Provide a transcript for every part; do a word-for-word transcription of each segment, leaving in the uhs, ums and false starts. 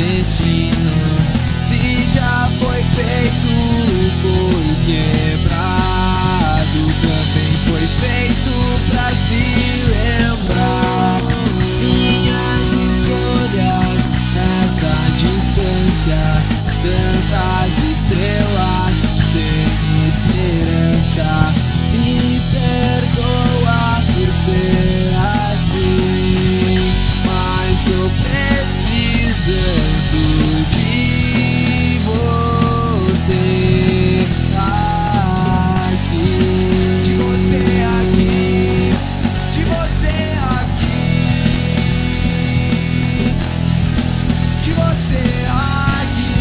destino. Se já foi feito, foi quebrado, também foi feito pra se lembrar. Minhas escolhas nessa distância, tantas estrelas sem esperança. Me perdoa por ser assim, mas tô precisando de você aqui, de você aqui, de você aqui, de você aqui.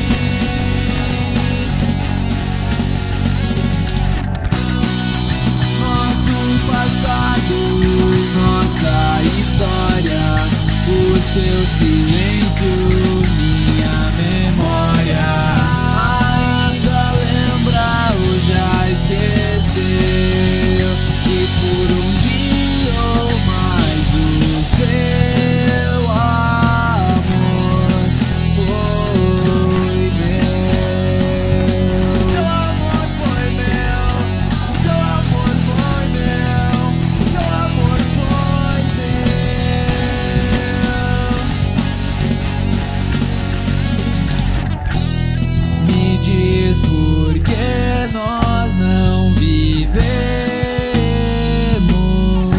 Nosso passado, nossa história, o seu silêncio, minha memória. Ainda lembra ou já esqueceu que por um dia ou mais o seu amor foi meu. Seu amor foi meu, seu amor foi meu, seu amor foi meu. Me diz por que nós não vivemos.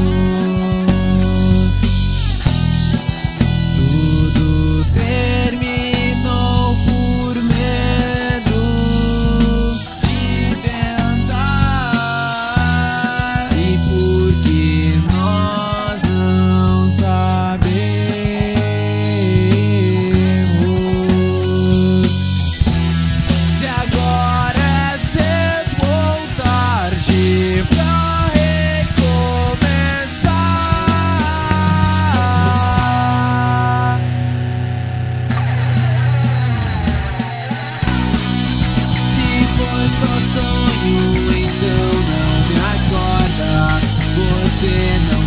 Tudo terminou por medo de tentar, e porque nós não sabemos. Se agora é cedo ou tarde pra recomeçar. Se foi só sonho, então não me acorda. Você não